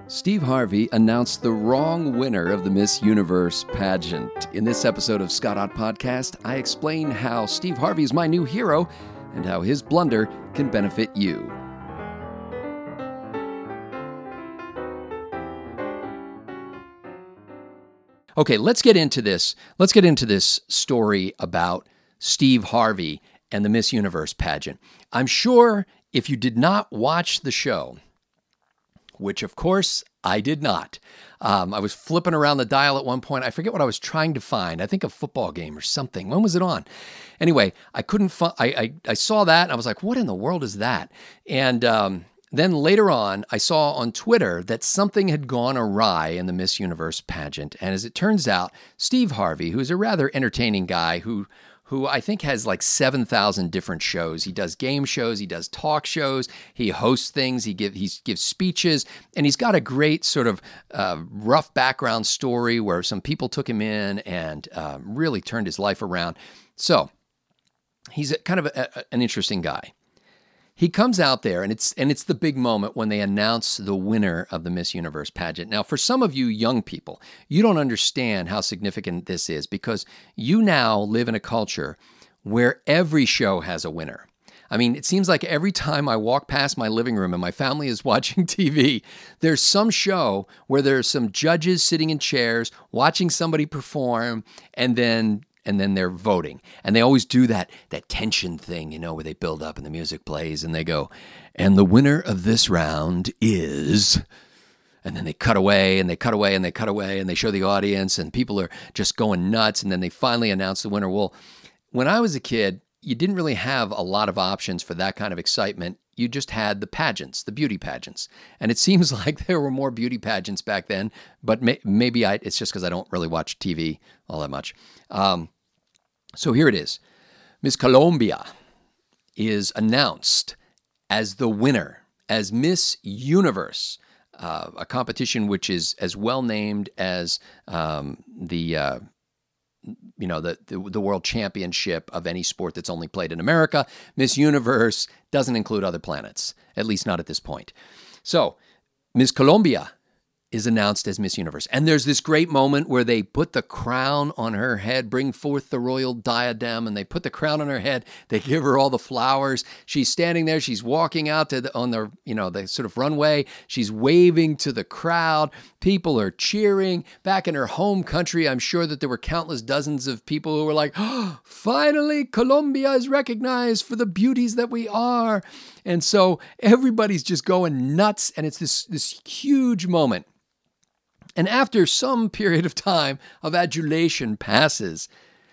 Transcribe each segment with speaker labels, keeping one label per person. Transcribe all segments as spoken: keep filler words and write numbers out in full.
Speaker 1: Steve Harvey announced the wrong winner of the Miss Universe pageant. In this episode of Scott Ott Podcast, I explain how Steve Harvey is my new hero and how his blunder can benefit you. Okay, let's get into this. Let's get into this story about Steve Harvey and the Miss Universe pageant. I'm sure if you did not watch the show, which of course I did not. Um, I was flipping around the dial at one point. I forget what I was trying to find. I think a football game or something. When was it on? Anyway, I couldn't find, I, I, I saw that and I was like, what in the world is that? And um, then later on, I saw on Twitter that something had gone awry in the Miss Universe pageant. And as it turns out, Steve Harvey, who's a rather entertaining guy who who I think has like seven thousand different shows. He does game shows, he does talk shows, he hosts things, he, give, he gives speeches, and he's got a great sort of uh, rough background story where some people took him in and uh, really turned his life around. So he's a, kind of a, a, an interesting guy. He comes out there, and it's and it's the big moment when they announce the winner of the Miss Universe pageant. Now, for some of you young people, you don't understand how significant this is because you now live in a culture where every show has a winner. I mean, it seems like every time I walk past my living room and my family is watching T V, there's some show where there's some judges sitting in chairs watching somebody perform, and then and then they're voting. And they always do that that tension thing, you know, where they build up and the music plays and they go, and the winner of this round is... And then they cut away and they cut away and they cut away and they show the audience and people are just going nuts. And then they finally announce the winner. Well, when I was a kid, you didn't really have a lot of options for that kind of excitement. You just had the pageants, the beauty pageants. And it seems like there were more beauty pageants back then, but may, maybe I, it's just because I don't really watch T V all that much. Um, so here it is. Miss Colombia is announced as the winner, as Miss Universe, uh, a competition which is as well named as um, the... Uh, you know, the, the the world championship of any sport that's only played in America. Miss Universe doesn't include other planets, at least not at this point. So Miss Colombia is announced as Miss Universe. And there's this great moment where they put the crown on her head, bring forth the royal diadem, and they put the crown on her head. They give her all the flowers. She's standing there. She's walking out to the, on the, you know, the sort of runway. She's waving to the crowd. People are cheering. Back in her home country, I'm sure that there were countless dozens of people who were like, oh, finally, Colombia is recognized for the beauties that we are. And so everybody's just going nuts. And it's this, this huge moment. And after some period of time of adulation passes,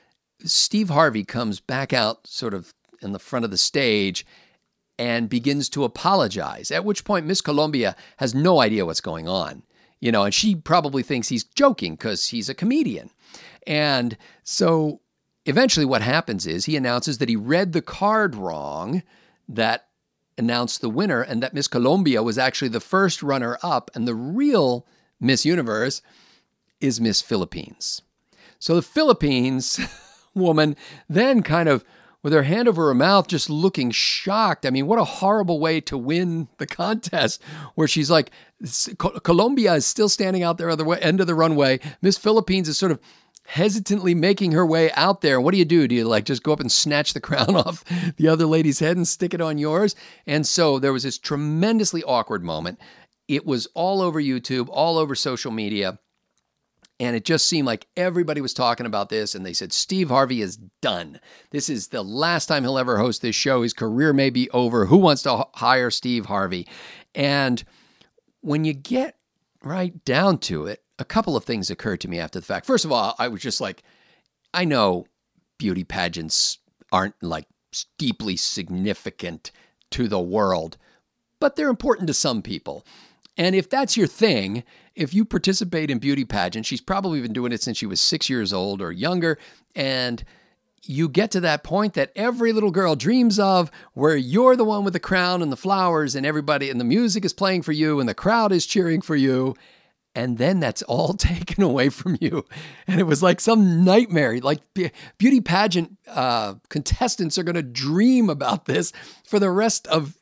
Speaker 1: Steve Harvey comes back out sort of in the front of the stage and begins to apologize, at which point Miss Colombia has no idea what's going on, you know, and she probably thinks he's joking because he's a comedian. And so eventually what happens is he announces that he read the card wrong that announced the winner and that Miss Colombia was actually the first runner-up and the real Miss Universe is Miss Philippines. So the Philippines woman then kind of, with her hand over her mouth, just looking shocked. I mean, what a horrible way to win the contest, where she's like, Colombia is still standing out there at the end of the runway. Miss Philippines is sort of hesitantly making her way out there. What do you do? Do you like just go up and snatch the crown off the other lady's head and stick it on yours? And so there was this tremendously awkward moment. It was all over YouTube, all over social media, and it just seemed like everybody was talking about this, and they said, Steve Harvey is done. This is the last time he'll ever host this show. His career may be over. Who wants to h- hire Steve Harvey? And when you get right down to it, a couple of things occurred to me after the fact. First of all, I was just like, I know beauty pageants aren't like deeply significant to the world, but they're important to some people. And if that's your thing, if you participate in beauty pageants, she's probably been doing it since she was six years old or younger, and you get to that point that every little girl dreams of, where you're the one with the crown and the flowers and everybody, and the music is playing for you and the crowd is cheering for you. And then that's all taken away from you. And it was like some nightmare. Like beauty pageant uh, contestants are going to dream about this for the rest of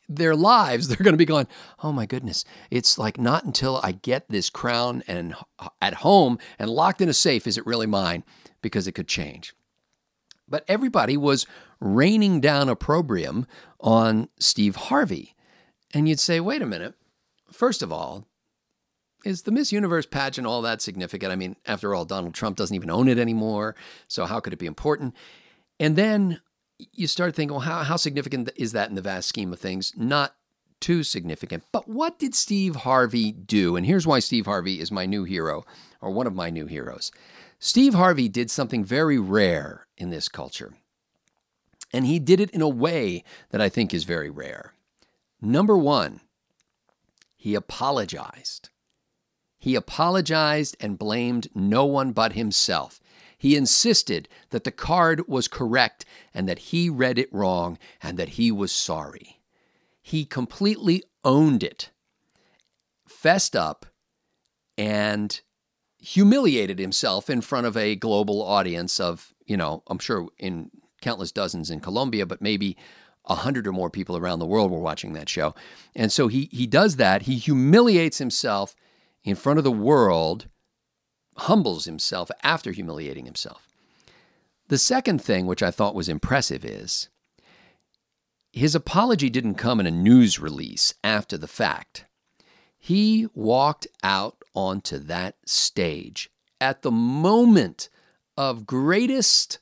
Speaker 1: their lives, they're going to be going, oh my goodness, it's like not until I get this crown and at home and locked in a safe is it really mine, because it could change. But everybody was raining down opprobrium on Steve Harvey. And you'd say, wait a minute, first of all, is the Miss Universe pageant all that significant? I mean, after all, Donald Trump doesn't even own it anymore, so how could it be important? And then you start thinking, well, how, how significant is that in the vast scheme of things? Not too significant. But what did Steve Harvey do? And here's why Steve Harvey is my new hero, or one of my new heroes. Steve Harvey did something very rare in this culture. And he did it in a way that I think is very rare. Number one, he apologized. He apologized and blamed no one but himself. He insisted that the card was correct and that he read it wrong and that he was sorry. He completely owned it, fessed up, and humiliated himself in front of a global audience of, you know, I'm sure in countless dozens in Colombia, but maybe a hundred or more people around the world were watching that show. And so he he does that. He humiliates himself in front of the world, humbles himself after humiliating himself. The second thing, which I thought was impressive, is his apology didn't come in a news release after the fact. He walked out onto that stage at the moment of greatest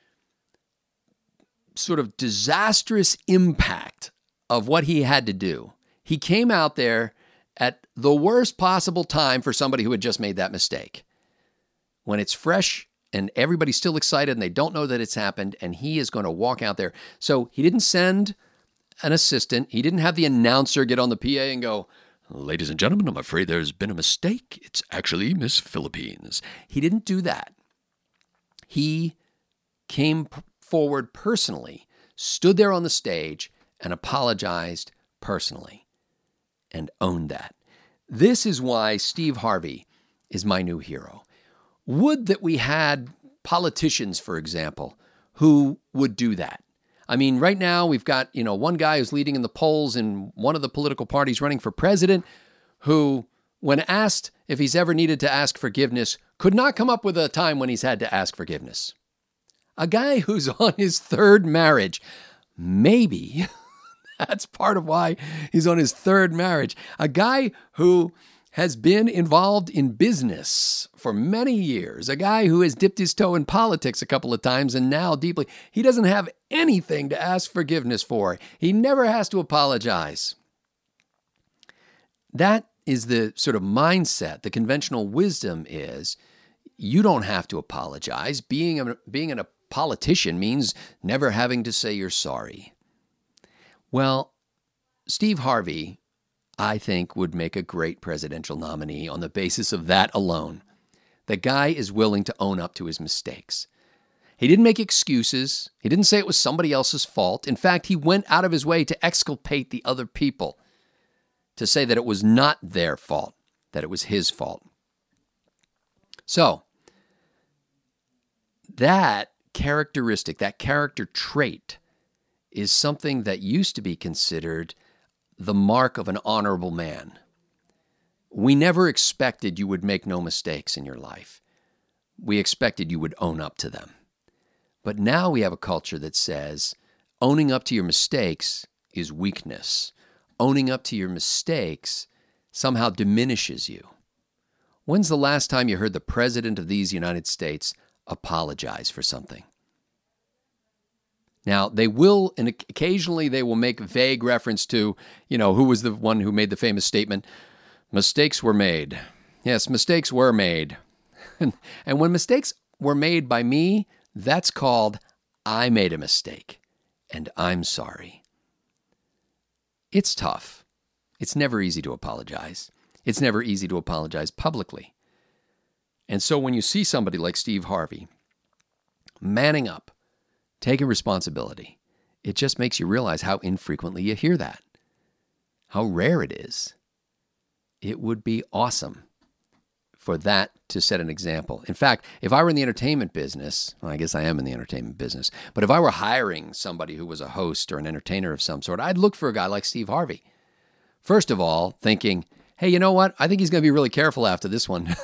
Speaker 1: sort of disastrous impact of what he had to do. He came out there at the worst possible time for somebody who had just made that mistake. When it's fresh and everybody's still excited and they don't know that it's happened, and he is going to walk out there. So he didn't send an assistant. He didn't have the announcer get on the P A and go, ladies and gentlemen, I'm afraid there's been a mistake. It's actually Miss Philippines. He didn't do that. He came forward personally, stood there on the stage, and apologized personally, and owned that. This is why Steve Harvey is my new hero. Would that we had politicians, for example, who would do that. I mean, right now we've got, you know, one guy who's leading in the polls in one of the political parties running for president, who, when asked if he's ever needed to ask forgiveness, could not come up with a time when he's had to ask forgiveness. A guy who's on his third marriage. Maybe that's part of why he's on his third marriage. A guy who has been involved in business for many years. A guy who has dipped his toe in politics a couple of times and now deeply. He doesn't have anything to ask forgiveness for. He never has to apologize. That is the sort of mindset. The conventional wisdom is you don't have to apologize. Being a, being a politician means never having to say you're sorry. Well, Steve Harvey, I think, would make a great presidential nominee on the basis of that alone. The guy is willing to own up to his mistakes. He didn't make excuses. He didn't say it was somebody else's fault. In fact, he went out of his way to exculpate the other people, to say that it was not their fault, that it was his fault. So, that characteristic, that character trait, is something that used to be considered the mark of an honorable man. We never expected you would make no mistakes in your life. We expected you would own up to them. But now we have a culture that says owning up to your mistakes is weakness. Owning up to your mistakes somehow diminishes you. When's the last time you heard the President of these United States apologize for something? Now, they will, and occasionally they will make vague reference to, you know, who was the one who made the famous statement, mistakes were made. Yes, mistakes were made. And when mistakes were made by me, that's called, I made a mistake, and I'm sorry. It's tough. It's never easy to apologize. It's never easy to apologize publicly. And so when you see somebody like Steve Harvey manning up, taking responsibility, it just makes you realize how infrequently you hear that, how rare it is. It would be awesome for that to set an example. In fact, if I were in the entertainment business, well, I guess I am in the entertainment business, but if I were hiring somebody who was a host or an entertainer of some sort, I'd look for a guy like Steve Harvey. First of all, thinking, hey, you know what? I think he's going to be really careful after this one.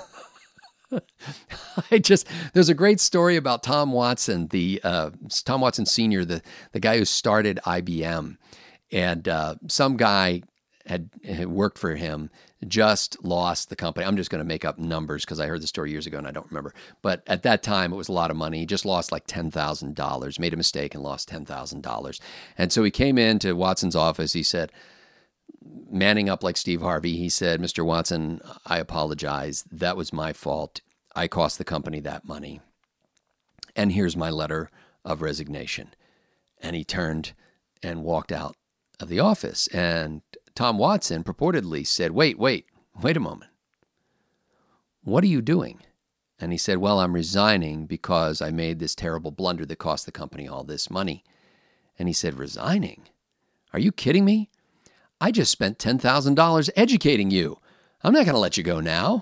Speaker 1: I just, there's a great story about Tom Watson, the uh, Tom Watson Senior, the, the guy who started I B M. And uh, some guy had, had worked for him, just lost the company. I'm just going to make up numbers because I heard the story years ago and I don't remember. But at that time, it was a lot of money. He just lost like ten thousand dollars, made a mistake and lost ten thousand dollars. And so he came into Watson's office. He said, manning up like Steve Harvey, he said, Mister Watson, I apologize. That was my fault. I cost the company that money. And here's my letter of resignation. And he turned and walked out of the office. And Tom Watson purportedly said, wait, wait, wait a moment. What are you doing? And he said, well, I'm resigning because I made this terrible blunder that cost the company all this money. And he said, resigning? Are you kidding me? I just spent ten thousand dollars educating you. I'm not going to let you go now.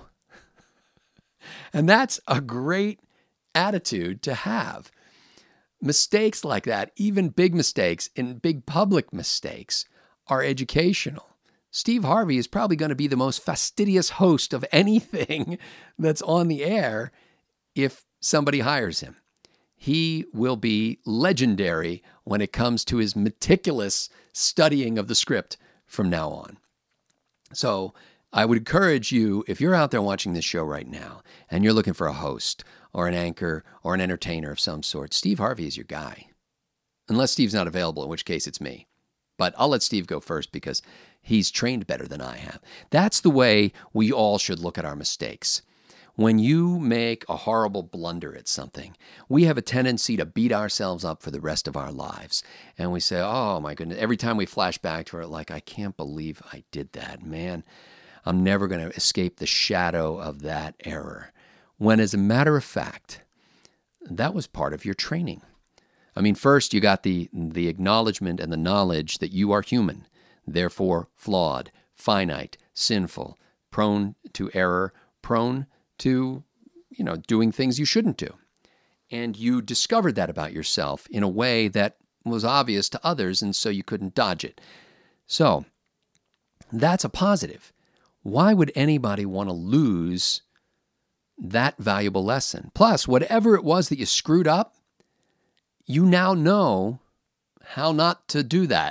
Speaker 1: And that's a great attitude to have. Mistakes like that, even big mistakes and big public mistakes, are educational. Steve Harvey is probably going to be the most fastidious host of anything that's on the air if somebody hires him. He will be legendary when it comes to his meticulous studying of the script from now on. So I would encourage you, if you're out there watching this show right now and you're looking for a host or an anchor or an entertainer of some sort, Steve Harvey is your guy. Unless Steve's not available, in which case it's me. But I'll let Steve go first because he's trained better than I have. That's the way we all should look at our mistakes. When you make a horrible blunder at something, we have a tendency to beat ourselves up for the rest of our lives. And we say, oh my goodness, every time we flash back to it, like, I can't believe I did that, man. I'm never going to escape the shadow of that error. When, as a matter of fact, that was part of your training. I mean, first you got the, the acknowledgement and the knowledge that you are human, therefore flawed, finite, sinful, prone to error, prone to, you know, doing things you shouldn't do. And you discovered that about yourself in a way that was obvious to others, and so you couldn't dodge it. So that's a positive. Why would anybody want to lose that valuable lesson? Plus, whatever it was that you screwed up, you now know how not to do that.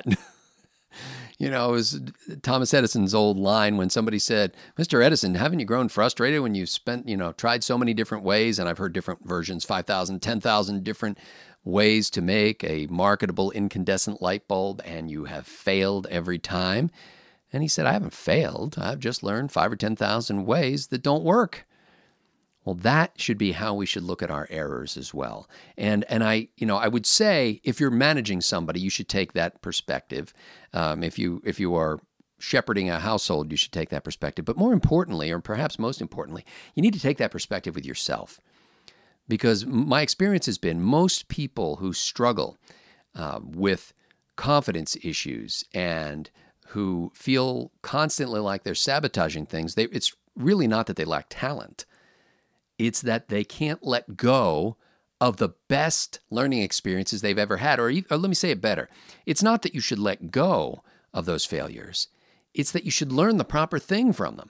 Speaker 1: You know, it was Thomas Edison's old line when somebody said, Mister Edison, haven't you grown frustrated when you've spent, you know, tried so many different ways? And I've heard different versions, five thousand, ten thousand different ways to make a marketable incandescent light bulb, and you have failed every time. And he said, I haven't failed. I've just learned five or ten thousand ways that don't work. Well, that should be how we should look at our errors as well. And and I, you know, I would say if you're managing somebody, you should take that perspective. Um, if you if you are shepherding a household, you should take that perspective. But more importantly, or perhaps most importantly, you need to take that perspective with yourself. Because my experience has been most people who struggle uh, with confidence issues and who feel constantly like they're sabotaging things, they, it's really not that they lack talent. It's that they can't let go of the best learning experiences they've ever had. Or, or let me say it better. It's not that you should let go of those failures. It's that you should learn the proper thing from them.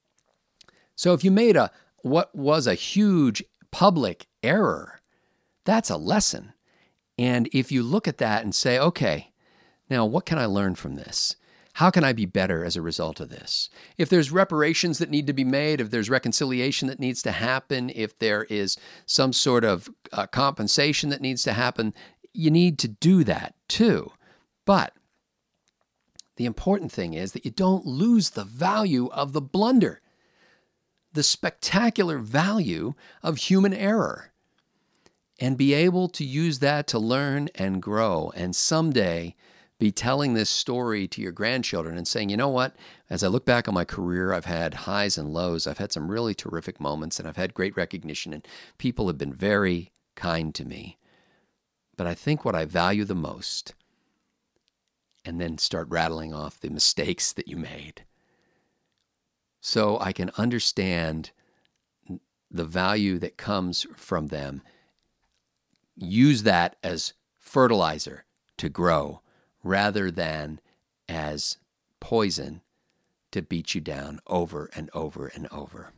Speaker 1: So if you made a what was a huge public error, that's a lesson. And if you look at that and say, okay, now what can I learn from this? How can I be better as a result of this? If there's reparations that need to be made, if there's reconciliation that needs to happen, if there is some sort of uh, compensation that needs to happen, you need to do that too. But the important thing is that you don't lose the value of the blunder, the spectacular value of human error, and be able to use that to learn and grow, and someday be telling this story to your grandchildren and saying, you know what, as I look back on my career, I've had highs and lows. I've had some really terrific moments, and I've had great recognition, and people have been very kind to me. But I think what I value the most, and then start rattling off the mistakes that you made, so I can understand the value that comes from them, use that as fertilizer to grow rather than as poison to beat you down over and over and over.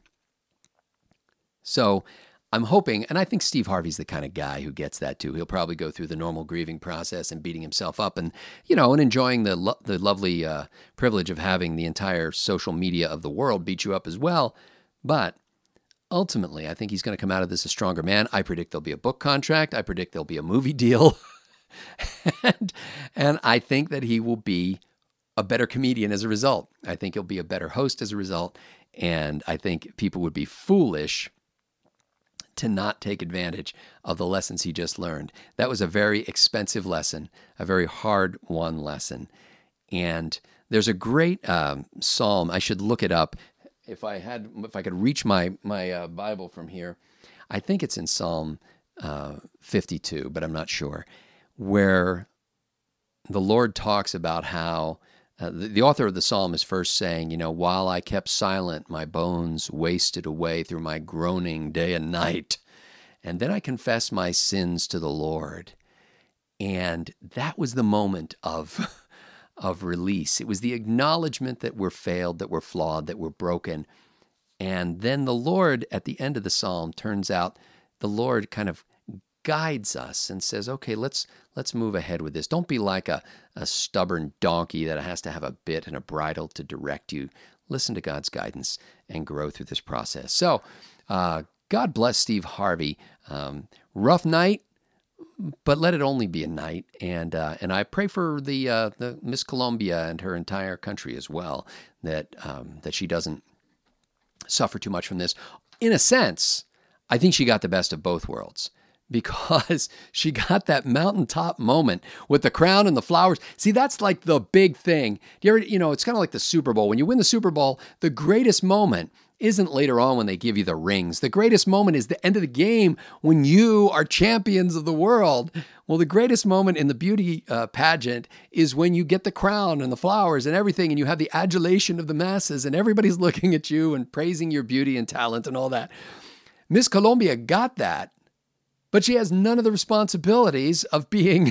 Speaker 1: So I'm hoping, and I think Steve Harvey's the kind of guy who gets that too. He'll probably go through the normal grieving process and beating himself up and, you know, and enjoying the lo- the lovely uh, privilege of having the entire social media of the world beat you up as well. But ultimately, I think he's going to come out of this a stronger man. I predict there'll be a book contract. I predict there'll be a movie deal. and, and I think that he will be a better comedian as a result. I think he'll be a better host as a result. And I think people would be foolish to not take advantage of the lessons he just learned. That was a very expensive lesson, a very hard-won lesson. And there's a great um, psalm. I should look it up. If I had, if I could reach my my uh, Bible from here, I think it's in Psalm uh, fifty-two, but I'm not sure, where the Lord talks about how uh, the, the author of the psalm is first saying, you know, while I kept silent, my bones wasted away through my groaning day and night. And then I confessed my sins to the Lord. And that was the moment of, of release. It was the acknowledgement that we're failed, that we're flawed, that we're broken. And then the Lord, at the end of the psalm, turns out the Lord kind of guides us and says, okay, let's let's move ahead with this. Don't be like a, a stubborn donkey that has to have a bit and a bridle to direct you. Listen to God's guidance and grow through this process. So uh, God bless Steve Harvey. Um, rough night, but let it only be a night. And uh, and I pray for the uh, the Miss Colombia and her entire country as well, that um, that she doesn't suffer too much from this. In a sense, I think she got the best of both worlds, because she got that mountaintop moment with the crown and the flowers. See, that's like the big thing. Do you ever, you know, it's kind of like the Super Bowl. When you win the Super Bowl, the greatest moment isn't later on when they give you the rings. The greatest moment is the end of the game when you are champions of the world. Well, the greatest moment in the beauty uh, pageant is when you get the crown and the flowers and everything, and you have the adulation of the masses, and everybody's looking at you and praising your beauty and talent and all that. Miss Colombia got that, but she has none of the responsibilities of being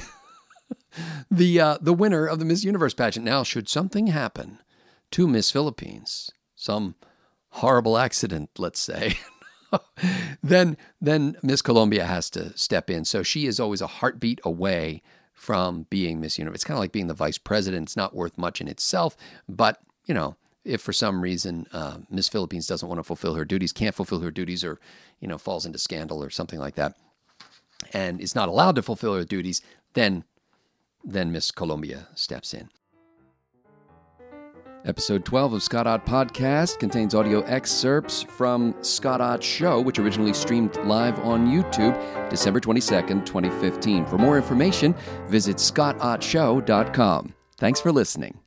Speaker 1: the uh, the winner of the Miss Universe pageant. Now, should something happen to Miss Philippines, some horrible accident, let's say, then then Miss Colombia has to step in. So she is always a heartbeat away from being Miss Universe. It's kind of like being the vice president. It's not worth much in itself, but, you know, if for some reason uh, Miss Philippines doesn't want to fulfill her duties, can't fulfill her duties, or, you know, falls into scandal or something like that, and is not allowed to fulfill her duties, then then Miss Colombia steps in. Episode twelve of Scott Ott Podcast contains audio excerpts from Scott Ott Show, which originally streamed live on YouTube December twenty-second, twenty fifteen. For more information, visit scott ott show dot com. Thanks for listening.